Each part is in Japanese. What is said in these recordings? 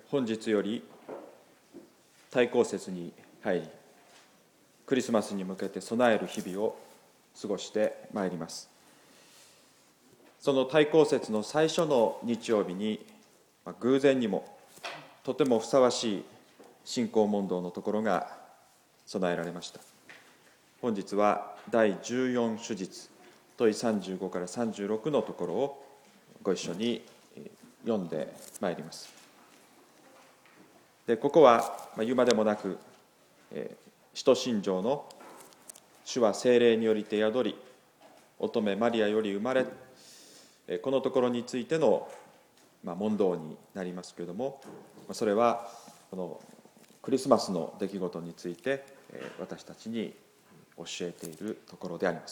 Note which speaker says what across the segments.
Speaker 1: 本日より大公節に入り、クリスマスに向けて備える日々を過ごしてまいります。その大公節の最初の日曜日に、偶然にもとてもふさわしい信仰問答のところが備えられました。本日は第14主日、問い35から36のところをご一緒に読んでまいります。でここは言うまでもなく、使徒信条の主は聖霊によりて宿り、乙女マリアより生まれ、このところについての問答になりますけれども、それはこのクリスマスの出来事について私たちに教えているところであります。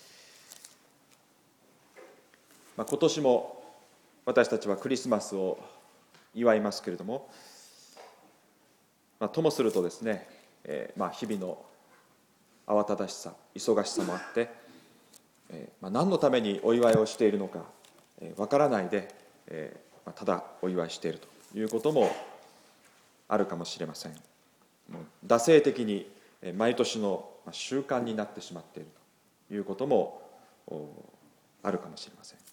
Speaker 1: 今年も私たちはクリスマスを祝いますけれども、ともするとですね、日々の慌ただしさ、忙しさもあって、何のためにお祝いをしているのかわからないで、ただお祝いしているということもあるかもしれません。惰性的に毎年の習慣になってしまっているということもあるかもしれません。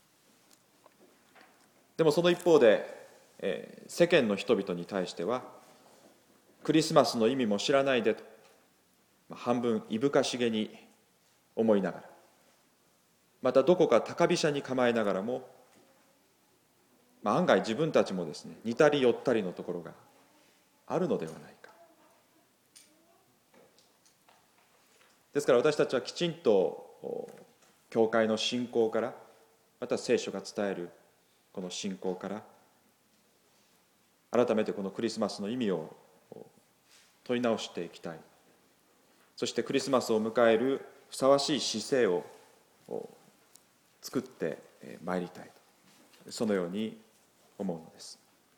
Speaker 1: でもその一方で、世間の人々に対してはクリスマスの意味も知らないでと、半分いぶかしげに思いながら、またどこか高飛車に構えながらも、案外自分たちもですね、似たり寄ったりのところがあるのではないか。ですから私たちはきちんと教会の信仰から、また聖書が伝えるこの信仰から改めてこのクリスマスの意味を問い直していきたい。そしてクリスマスを迎えるふさわしい姿勢を作ってまいりたい、そのように思うのです。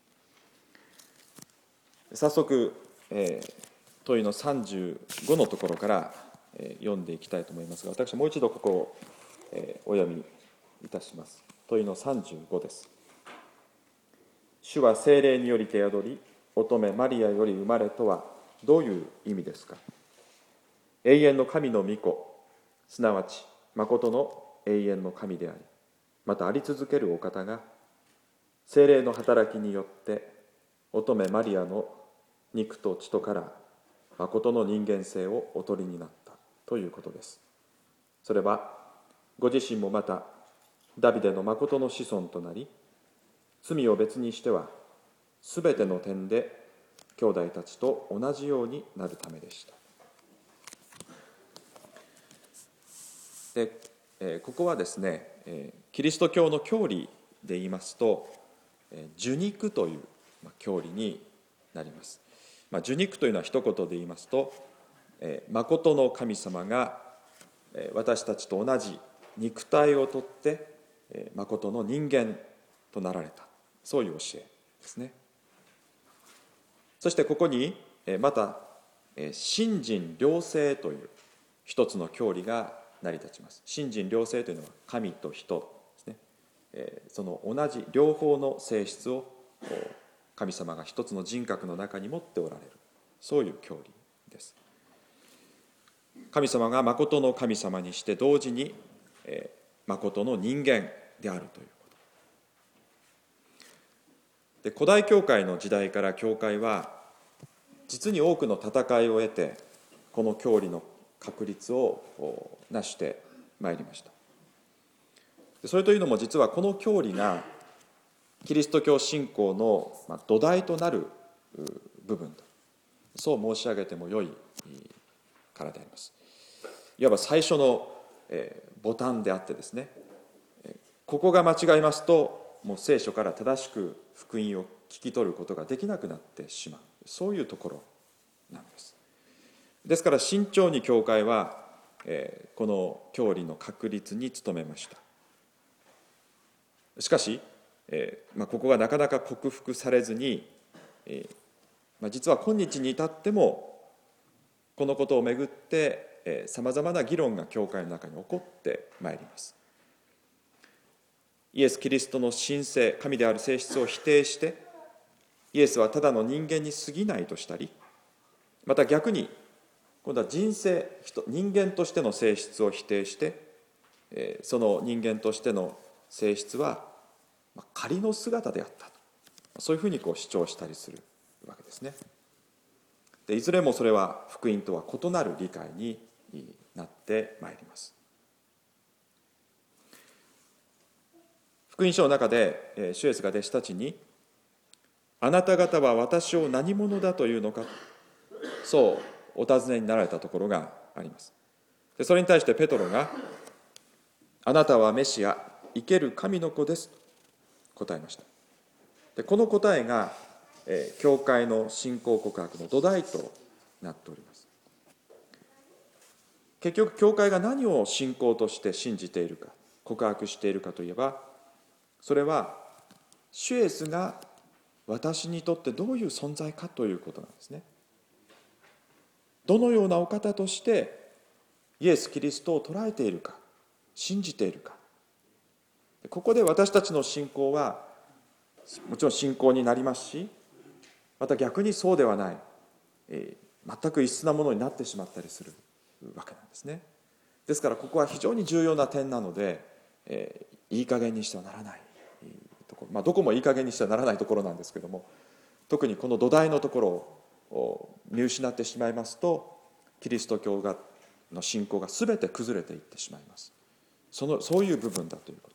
Speaker 1: 早速、問いの35のところから読んでいきたいと思いますが、私はもう一度ここをお読みいたします。問いの35です。主は聖霊によりて宿り、乙女マリアより生まれとはどういう意味ですか。永遠の神の御子、すなわち誠の永遠の神であり、またあり続けるお方が聖霊の働きによって乙女マリアの肉と血とから誠の人間性をお取りになったということです。それはご自身もまたダビデの誠の子孫となり、罪を別にしてはすべての点で兄弟たちと同じようになるためでした。で、ここはですね、キリスト教の教理で言いますと、受肉という教理になります。受肉というのは一言で言いますと、誠の神様が私たちと同じ肉体をとって誠の人間となられた、そういう教えですね。そしてここにまた信心両性という一つの教理が成り立ちます。信心両性というのは神と人ですね。その同じ両方の性質を神様が一つの人格の中に持っておられる、そういう教理です。神様が誠の神様にして同時に誠の人間であるというで、古代教会の時代から教会は実に多くの戦いを得てこの教理の確立を成してまいりました。それというのも実はこの教理がキリスト教信仰の土台となる部分と、そう申し上げてもよいからであります。いわば最初のボタンであってですね、ここが間違いますともう聖書から正しく福音を聞き取ることができなくなってしまう、そういうところなんです。ですから慎重に教会はこの教理の確立に努めました。しかしここがなかなか克服されずに、実は今日に至ってもこのことをめぐってさまざまな議論が教会の中に起こってまいります。イエス・キリストの神性、神である性質を否定してイエスはただの人間に過ぎないとしたり、また逆に今度は人間としての性質を否定して、その人間としての性質は仮の姿であったと、そういうふうに主張したりするわけですね。でいずれもそれは福音とは異なる理解になってまいります。福音書の中で主イエスが弟子たちに、あなた方は私を何者だというのか、そうお尋ねになられたところがあります。でそれに対してペトロが、あなたはメシア、生ける神の子ですと答えました。でこの答えが教会の信仰告白の土台となっております。結局教会が何を信仰として信じているか、告白しているかといえば、それは主イエスが私にとってどういう存在かということなんですね。どのようなお方としてイエス・キリストを捉えているか、信じているか。ここで私たちの信仰はもちろん信仰になりますし、また逆にそうではない、全く異質なものになってしまったりするわけなんですね。ですからここは非常に重要な点なので、いい加減にしてはならないところ、どこもいい加減にしてはならないところなんですけども、特にこの土台のところを見失ってしまいますと、キリスト教の信仰が全て崩れていってしまいます。そういう部分だということ。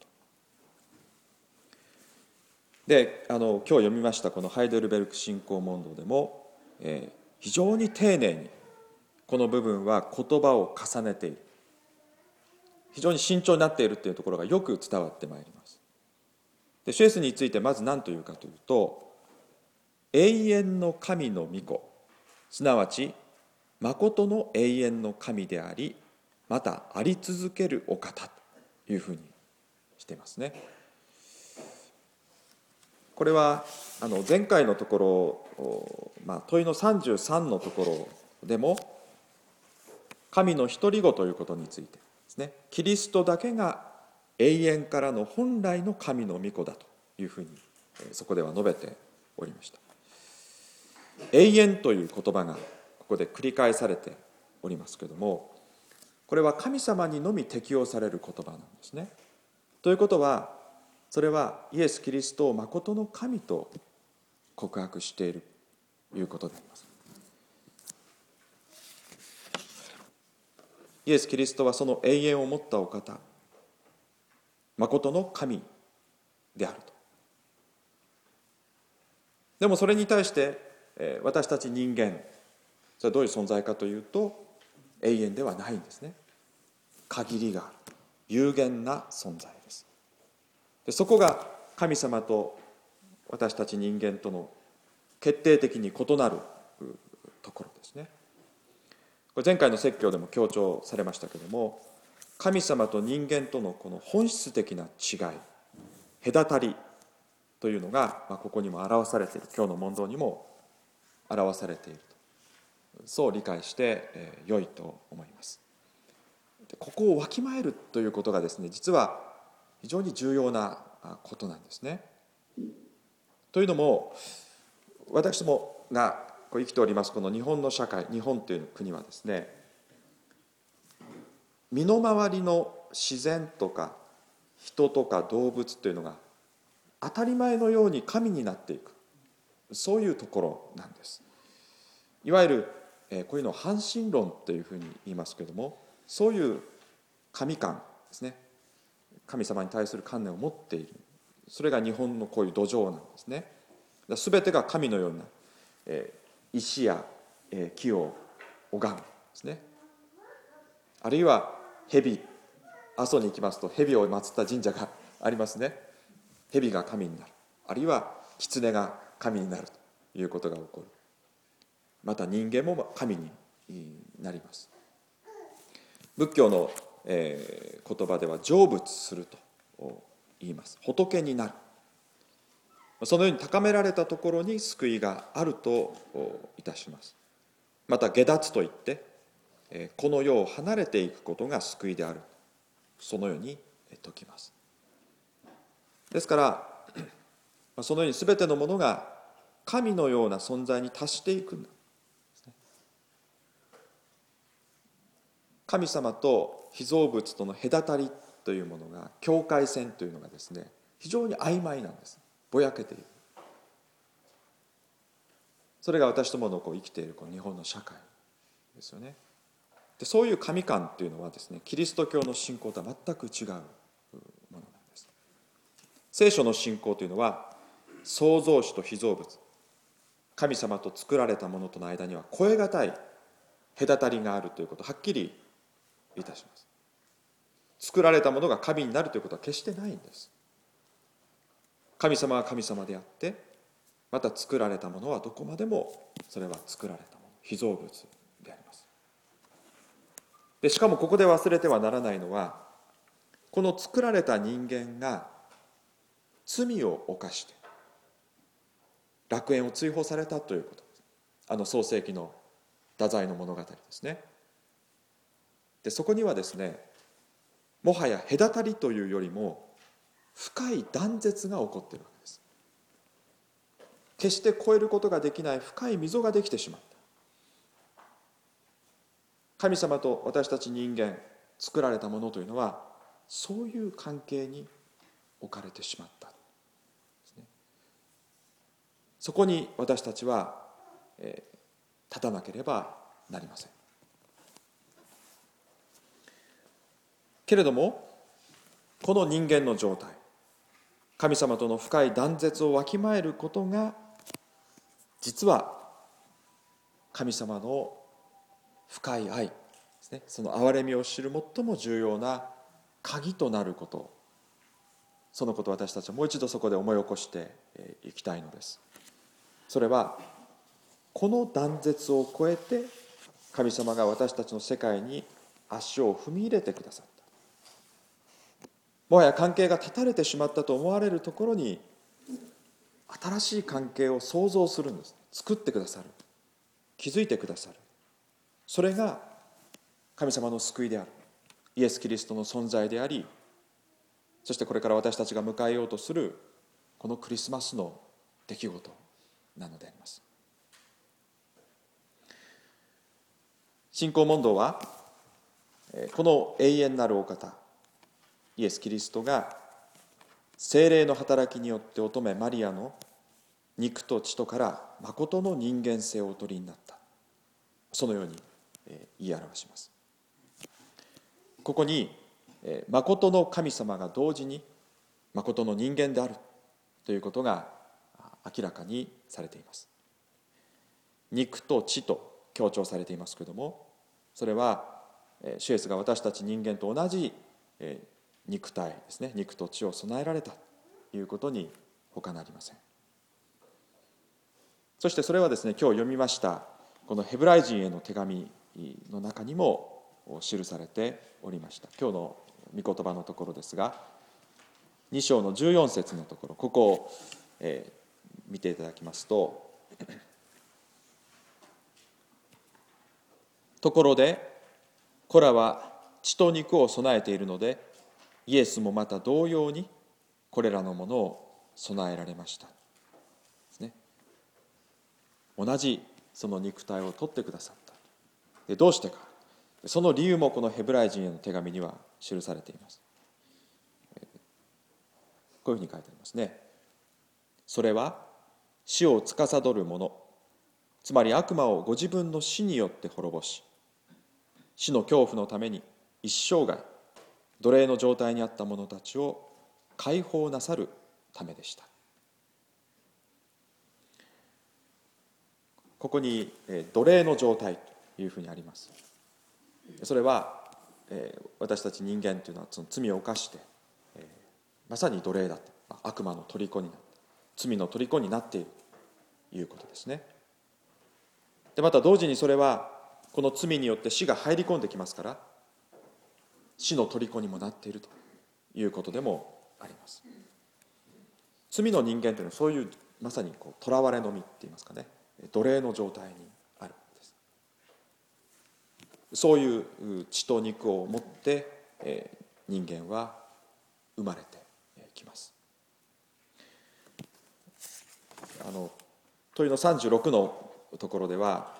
Speaker 1: で今日読みましたこのハイデルベルク信仰問答でも、非常に丁寧にこの部分は言葉を重ねている、非常に慎重になっているというところがよく伝わってまいります。で主イエスについてまず何というかというと、永遠の神の御子、すなわち誠の永遠の神であり、またあり続けるお方というふうにしていますね。これは前回のところ、問いの33のところでも、神の独り子ということについてですね、キリストだけが永遠からの本来の神の御子だというふうにそこでは述べておりました。永遠という言葉がここで繰り返されておりますけれども、これは神様にのみ適用される言葉なんですね。ということは、それはイエス・キリストを誠の神と告白しているということであります。イエス・キリストはその永遠を持ったお方、誠の神であると。でもそれに対して私たち人間、それはどういう存在かというと、永遠ではないんですね。限りがある、有限な存在です。でそこが神様と私たち人間との決定的に異なるところですね。これ前回の説教でも強調されましたけれども、神様と人間とのこの本質的な違い、隔たりというのが、ここにも表されている、今日の問答にも表されていると、そう理解して良いと思います。ここをわきまえるということがですね、実は非常に重要なことなんですね。というのも、私どもが生きておりますこの日本の社会、日本という国はですね、身の回りの自然とか人とか動物というのが当たり前のように神になっていく、そういうところなんです。いわゆるこういうのを半神論というふうに言いますけれども、そういう神観ですね、神様に対する観念を持っている、それが日本のこういう土壌なんですね。すべてが神のような石や木を拝むですね。あるいは蛇、阿蘇に行きますと蛇を祀った神社がありますね。蛇が神になる、あるいは狐が神になるということが起こる。また人間も神になります。仏教の言葉では成仏すると言います。仏になる。そのように高められたところに救いがあるといたします。また下脱といってこの世を離れていくことが救いである、そのように説きます。ですからそのように全てのものが神のような存在に達していくんだ。神様と被造物との隔たりというものが、境界線というのがですね、非常に曖昧なんです。ぼやけている。それが私どもの生きている日本の社会ですよね。でそういう神観というのはですね、キリスト教の信仰とは全く違うものなんです。聖書の信仰というのは、創造主と被造物、神様と作られたものとの間には越え難い隔たりがあるということをはっきりいたします。作られたものが神になるということは決してないんです。神様は神様であって、また作られたものはどこまでもそれは作られたもの、被造物であります。でしかもここで忘れてはならないのは、この作られた人間が罪を犯して楽園を追放されたということです。創世記の太宰の物語ですね。でそこにはですね、もはや隔たりというよりも深い断絶が起こっているわけです。決して越えることができない深い溝ができてしまった。神様と私たち人間、作られたものというのはそういう関係に置かれてしまったですね。そこに私たちは、立たなければなりません。けれどもこの人間の状態、神様との深い断絶をわきまえることが、実は神様の深い愛ですね、その憐れみを知る最も重要な鍵となること、そのことを私たちはもう一度そこで思い起こしていきたいのです。それはこの断絶を越えて神様が私たちの世界に足を踏み入れてくださった。もはや関係が断たれてしまったと思われるところに新しい関係を創造するんです。作ってくださる、築いてくださる。それが神様の救いであるイエス・キリストの存在であり、そしてこれから私たちが迎えようとするこのクリスマスの出来事なのであります。信仰問答はこの永遠なるお方イエス・キリストが聖霊の働きによって乙女マリアの肉と血とから誠の人間性をお取りになった、そのように言い表します。ここに誠の神様が同時に誠の人間であるということが明らかにされています。肉と血と強調されていますけれども、それは主イエスが私たち人間と同じ肉体ですね、肉と血を備えられたということに他なりません。そしてそれはですね、今日読みましたこのヘブライ人への手紙の中にも記されておりました。今日の御言葉のところですが、2章の14節のところ、ここを、見ていただきますと、ところで子らは血と肉を備えているので、イエスもまた同様にこれらのものを備えられましたですね。同じその肉体を取ってくださった。でどうしてか、その理由もこのヘブライ人への手紙には記されています。こういうふうに書いてありますね。それは死を司る者、つまり悪魔をご自分の死によって滅ぼし、死の恐怖のために一生涯奴隷の状態にあった者たちを解放なさるためでした。ここに奴隷の状態というふうにあります。それは私たち人間というのはその罪を犯してまさに奴隷だった、悪魔の虜になった、罪の虜になっているということですね。でまた同時にそれはこの罪によって死が入り込んできますから、死の虜にもなっているということでもあります。罪の人間というのはそういうまさに囚われの身っていいますかね、奴隷の状態にあるわけです。そういう血と肉を持って人間は生まれてきます。 問いの36のところでは、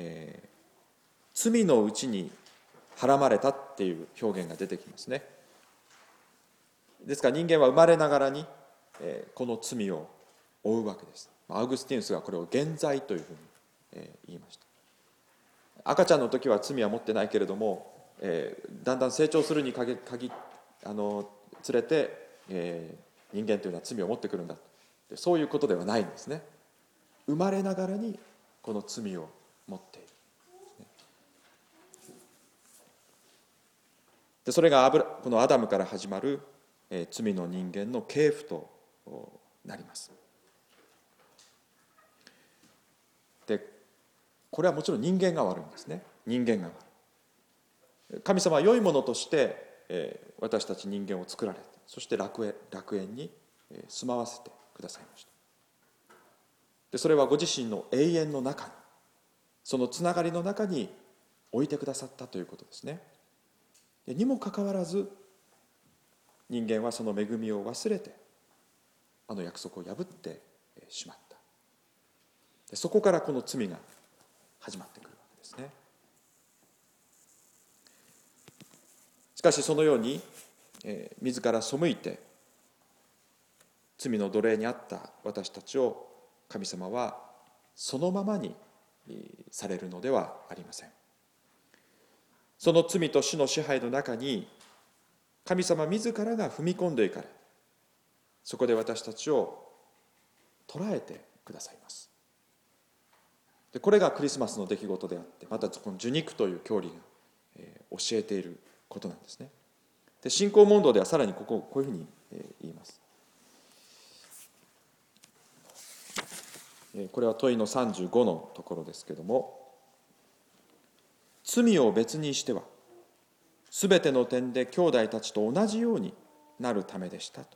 Speaker 1: 罪のうちにはらまれたっていう表現が出てきますね。ですから人間は生まれながらに、この罪を負うわけです。アウグスティヌスがこれを原罪というふうに、言いました。赤ちゃんの時は罪は持ってないけれども、だんだん成長するにつれて、人間というのは罪を持ってくるんだ、そういうことではないんですね。生まれながらにこの罪を持っている。でそれがこのアダムから始まる、罪の人間の系譜となります。でこれはもちろん人間が悪いんですね。人間が悪い。神様は良いものとして、私たち人間を作られて、そして楽園に住まわせてくださいました。でそれはご自身の永遠の中に、そのつながりの中に置いてくださったということですね。にもかかわらず人間はその恵みを忘れてあの約束を破ってしまった。でそこからこの罪が始まってくるわけですね。しかしそのように、自ら背いて罪の奴隷にあった私たちを神様はそのままにされるのではありません。その罪と死の支配の中に神様自らが踏み込んでいかれ、そこで私たちを捉えてくださいます。でこれがクリスマスの出来事であって、またこの受肉という教理が、教えていることなんですね。で信仰問答ではさらにこういうふうに、言います。これは問いの35のところですけれども、罪を別にしてはすべての点で兄弟たちと同じようになるためでしたと。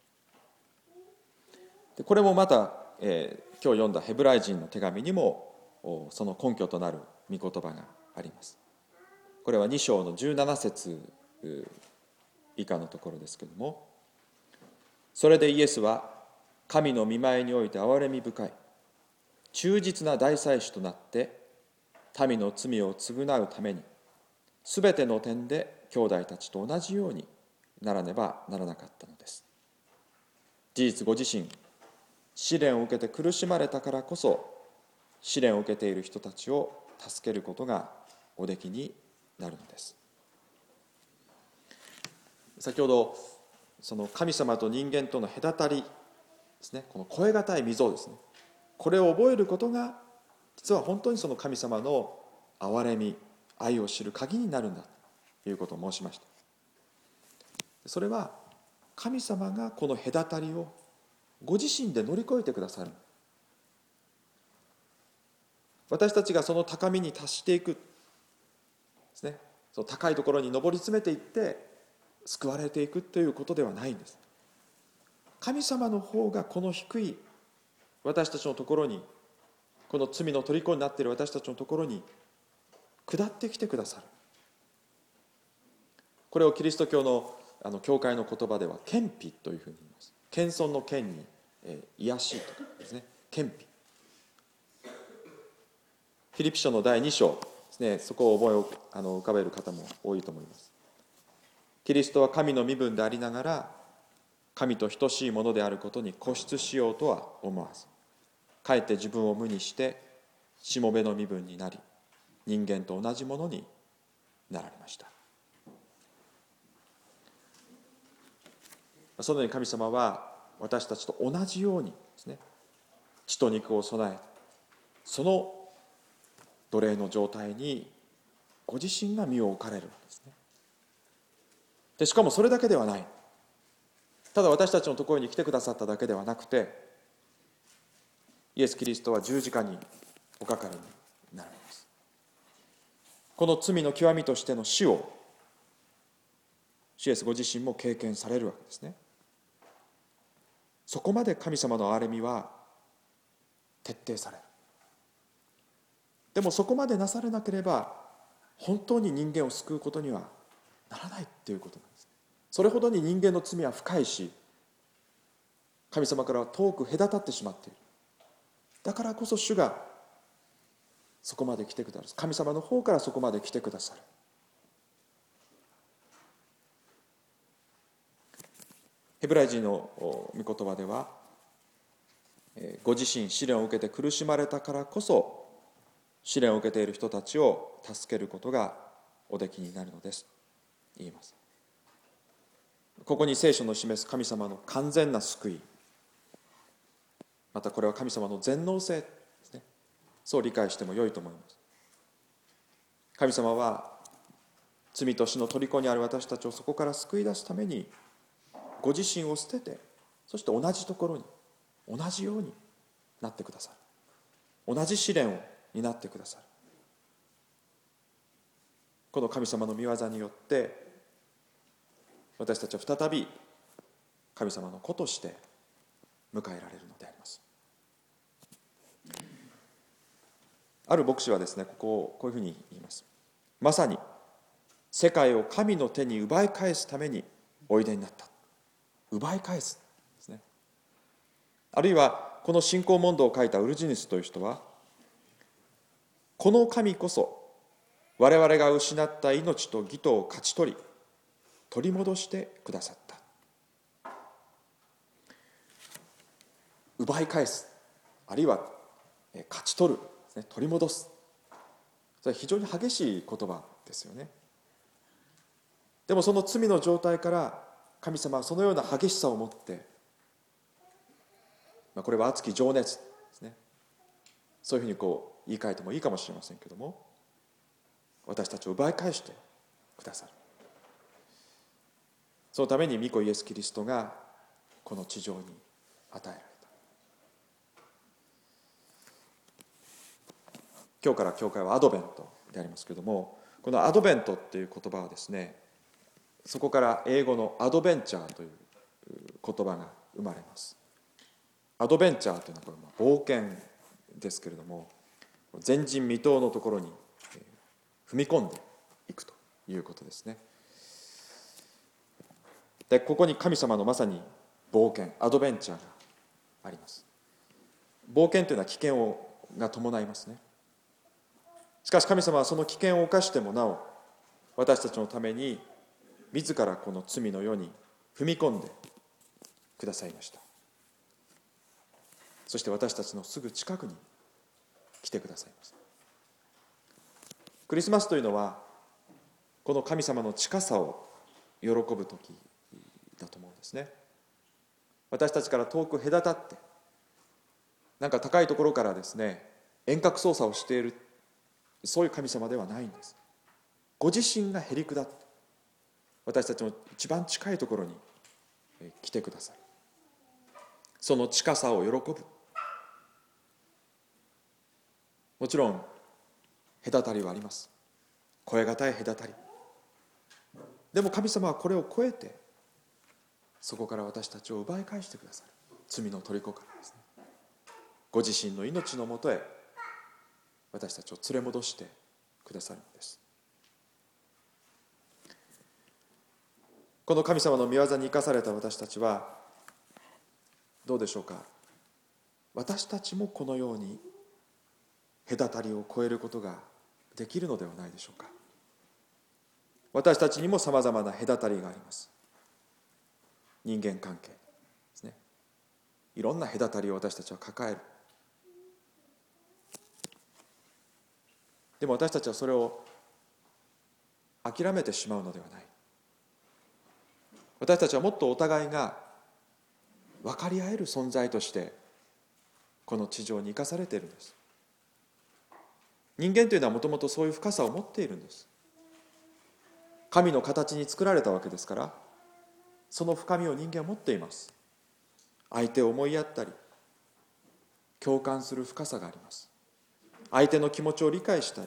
Speaker 1: でこれもまた、今日読んだヘブライ人の手紙にもその根拠となる御言葉があります。これは2章の17節以下のところですけれども、それでイエスは神の御前において憐れみ深い忠実な大祭司となって民の罪を償うためにすべての点で兄弟たちと同じようにならねばならなかったのです。事実ご自身試練を受けて苦しまれたからこそ試練を受けている人たちを助けることがおできになるのです。先ほどその神様と人間との隔たりですね、この越え難い溝ですね、これを覚えることが実は本当にその神様の憐れみ愛を知る鍵になるんだということを申しました。それは神様がこの隔たりをご自身で乗り越えてくださる。私たちがその高みに達していくですね、その高いところに上り詰めていって救われていくということではないんです。神様の方がこの低い私たちのところに、この罪の虜になっている私たちのところに下ってきてくださる。これをキリスト教の教会の言葉では謙卑というふうに言います。謙遜の謙に、癒しとかですね、謙卑。フィリピ書の第2章ですね、そこを浮かべる方も多いと思います。キリストは神の身分でありながら神と等しいものであることに固執しようとは思わず、かえって自分を無にしてしもべの身分になり、人間と同じものになられました。そのように神様は私たちと同じようにですね、血と肉を備え、その奴隷の状態にご自身が身を置かれるわけですね。でしかもそれだけではない。ただ私たちのところに来てくださっただけではなくて、イエス・キリストは十字架におかかりになられます。この罪の極みとしての死を主イエスご自身も経験されるわけですね。そこまで神様の憐れみは徹底される。でもそこまでなされなければ本当に人間を救うことにはならないということなんです。それほどに人間の罪は深いし、神様からは遠く隔たってしまっている。 だからこそ主がそこまで来てくださる。神様の方からそこまで来てくださる。ヘブライ人の御言葉では、ご自身試練を受けて苦しまれたからこそ試練を受けている人たちを助けることがおできになるのです言います。ここに聖書の示す神様の完全な救い、またこれは神様の全能性ですね、そう理解しても良いと思います。神様は罪と死の虜にある私たちをそこから救い出すためにご自身を捨てて、そして同じところに同じようになってくださる。同じ試練を担ってくださる。この神様の御業によって私たちは再び神様の子として迎えられるのであります。ある牧師はですね、ここをこういうふうに言います。まさに世界を神の手に奪い返すためにおいでになった。奪い返すですね。あるいはこの信仰問答を書いたウルジヌスという人は、この神こそ我々が失った命と義とを勝ち取り取り戻してくださった。奪い返す、あるいは勝ち取る、取り戻す、それは非常に激しい言葉ですよね。でもその罪の状態から神様はそのような激しさを持って、これは熱き情熱ですね、そういうふうに言い換えてもいいかもしれませんけども、私たちを奪い返してくださる。そのために御子イエス・キリストがこの地上に与えられた。今日から教会はアドベントでありますけれども、このアドベントっていう言葉はですね、そこから英語のアドベンチャーという言葉が生まれます。アドベンチャーというのはこれ冒険ですけれども、前人未到のところに踏み込んでいくということですね。で、ここに神様のまさに冒険、アドベンチャーがあります。冒険というのは危険が伴いますね。しかし神様はその危険を冒してもなお、私たちのために自らこの罪の世に踏み込んでくださいました。そして私たちのすぐ近くに来てくださいます。クリスマスというのはこの神様の近さを喜ぶ時だと思うんですね。私たちから遠く隔たって、なんか高いところからですね、遠隔操作をしている、そういう神様ではないんです。ご自身がへり下って私たちの一番近いところに来てくださる。その近さを喜ぶ。もちろん隔たりはあります。越え難い隔たり。でも神様はこれを超えて、そこから私たちを奪い返してくださる。罪の虜からですね、ご自身の命のもとへ私たちを連れ戻してくださるのです。この神様の御業に生かされた私たちはどうでしょうか。私たちもこのように隔たりを越えることができるのではないでしょうか。私たちにもさまざまな隔たりがあります。人間関係ですね。いろんな隔たりを私たちは抱える。でも私たちはそれを諦めてしまうのではない。私たちはもっとお互いが分かり合える存在としてこの地上に生かされているんです。人間というのはもともとそういう深さを持っているんです。神の形に作られたわけですから、その深みを人間は持っています。相手を思いやったり共感する深さがあります。相手の気持ちを理解したり、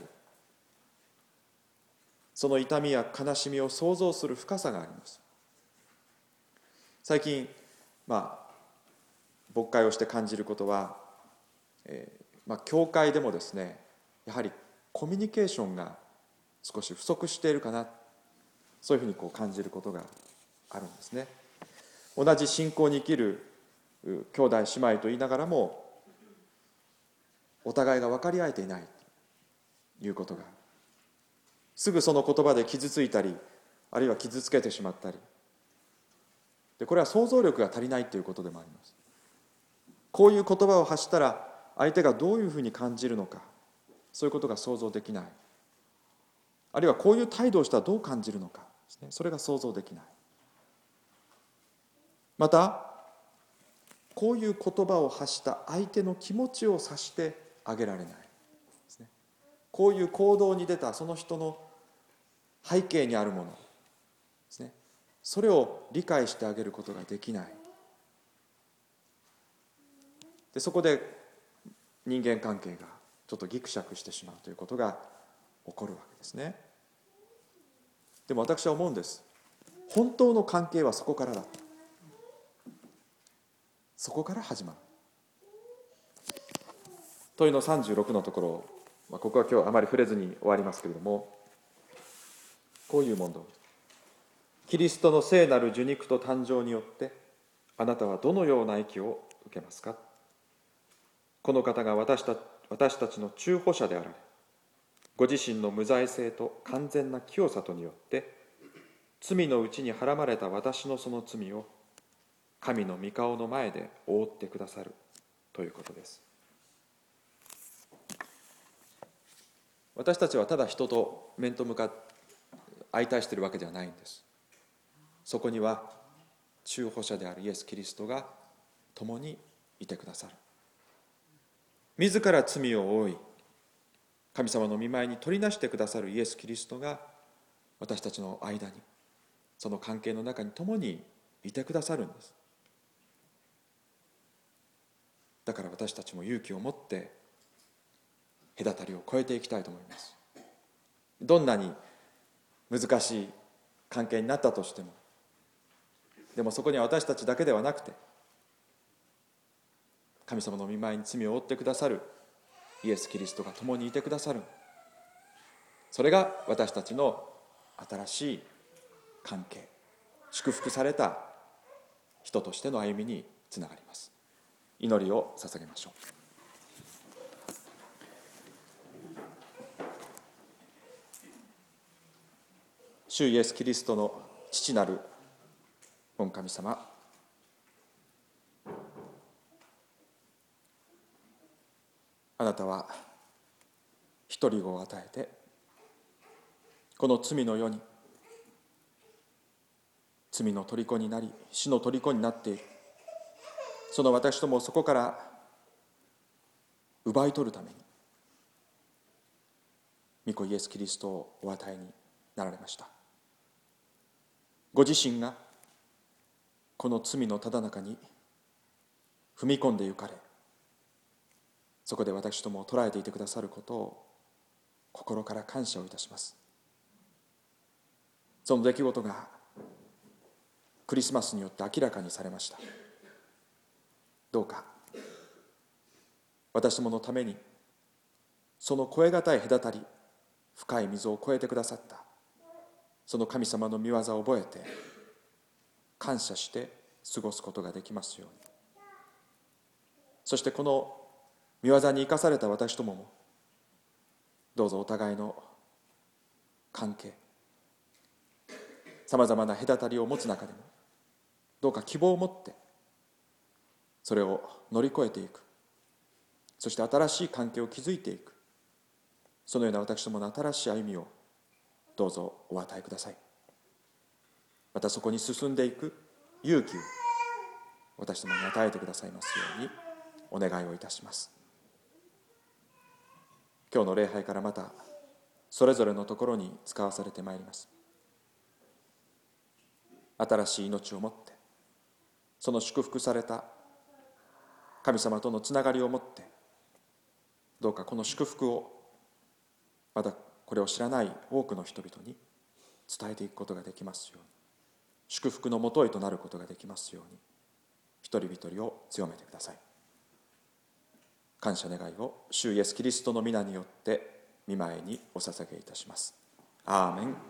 Speaker 1: その痛みや悲しみを想像する深さがあります。最近牧会をして感じることは、教会でもですね、やはりコミュニケーションが少し不足しているかな、そういうふうに感じることがあるんですね。同じ信仰に生きる兄弟姉妹と言いながらも、 お互いが分かり合えていないということが、すぐその言葉で傷ついたり、あるいは傷つけてしまったりで、これは想像力が足りないということでもあります。こういう言葉を発したら相手がどういうふうに感じるのか、そういうことが想像できない。あるいはこういう態度をしたらどう感じるのか、それが想像できない。またこういう言葉を発した相手の気持ちを察してあげられないですね。こういう行動に出たその人の背景にあるものですね、それを理解してあげることができない。でそこで人間関係がちょっとギクシャクしてしまうということが起こるわけですね。でも私は思うんです。本当の関係はそこからだった。そこから始まる。問いの36のところ、ここは今日あまり触れずに終わりますけれども、こういう問答。キリストの聖なる受肉と誕生によってあなたはどのような益を受けますか。この方が私たちの中保者であられ、ご自身の無罪性と完全な清さとによって罪のうちにはらまれた私のその罪を神の御顔の前で覆ってくださるということです。私たちはただ人と面と向かって相対しているわけではないんです。そこには中保者であるイエス・キリストが共にいてくださる。自ら罪を負い神様の御前に取りなしてくださるイエス・キリストが私たちの間に、その関係の中に共にいてくださるんです。だから私たちも勇気を持って隔たりを越えていきたいと思います。どんなに難しい関係になったとしても、でもそこには私たちだけではなくて、神様の御前に罪を負ってくださるイエス・キリストが共にいてくださる。それが私たちの新しい関係、祝福された人としての歩みにつながります。祈りを捧げましょう。主イエス・キリストの父なる御神様、あなたは一人子を与えてこの罪の世に罪の虜になり死の虜になっているその私どもをそこから奪い取るために御子イエス・キリストをお与えになられました。ご自身がこの罪のただ中に踏み込んでゆかれ、そこで私どもを捉えていてくださることを心から感謝をいたします。その出来事がクリスマスによって明らかにされました。どうか私どものためにその越え難い隔たり、深い溝を越えてくださったその神様の御業を覚えて感謝して過ごすことができますように。そしてこの御業に生かされた私どもも、どうぞお互いの関係、さまざまな隔たりを持つ中でも、どうか希望を持ってそれを乗り越えていく、そして新しい関係を築いていく、そのような私どもの新しい歩みをどうぞお与えください。またそこに進んでいく勇気を私どもに与えてくださいますようにお願いをいたします。今日の礼拝からまたそれぞれのところに使わされてまいります。新しい命を持ってその祝福された神様とのつながりを持って、どうかこの祝福をまだこれを知らない多くの人々に伝えていくことができますように、祝福のもとへとなることができますように、一人一人を強めてください。感謝願いを主イエスキリストの皆によって御前にお捧げいたします。アーメン。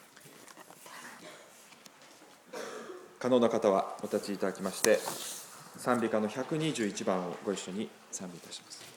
Speaker 1: 可能な方はお立ちいただきまして賛美歌の121番をご一緒に賛美いたします。